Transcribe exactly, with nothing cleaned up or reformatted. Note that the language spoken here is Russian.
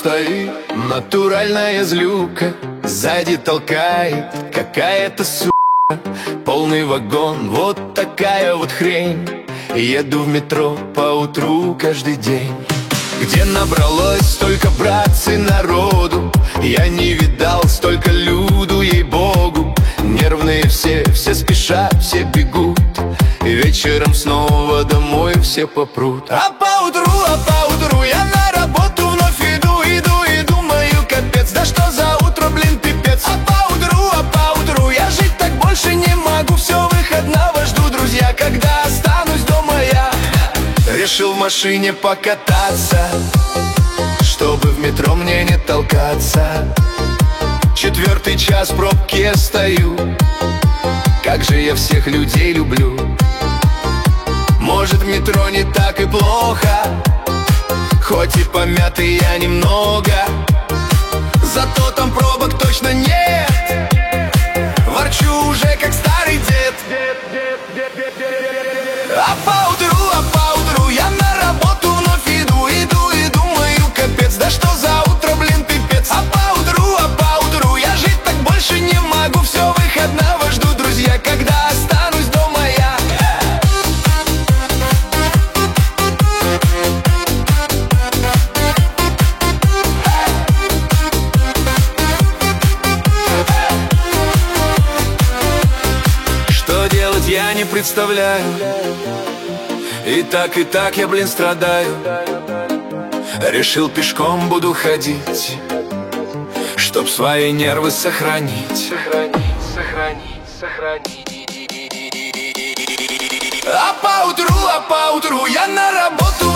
стоит натуральная злюка, сзади толкает какая-то сука. Полный вагон, вот такая вот хрень. Еду в метро по утру каждый день. Где набралось столько, братцы, народу, я не видал столько люду, ей-богу. Нервные все, все спешат, все бегут, и вечером снова домой все попрут. А поутру, а поутру я на работу вновь иду, иду и думаю, капец, да что за утро, блин, пипец. А поутру, а поутру я жить так больше не могу, все выходного жду, друзья, когда останусь дома я. Решил в машине покататься, чтобы в метро мне не толкаться. Четвертый час в пробке стою, как же я всех людей люблю. Может, в метро не так и плохо, хоть и помятый я немного, зато там пробок точно нет. Ворчу уже как старый дед. А поутру, а поутру я на работу вновь иду, иду и думаю, капец, да что за утро, блин, пипец. А поутру, а поутру я жить так больше не могу, все выходного жду, друзья, когда останусь дома я. Что делать я не представляю, и так, и так я, блин, страдаю. Решил пешком буду ходить, чтоб свои нервы сохранить. Сохранить, сохранить, сохранить. А поутру, а поутру я на работу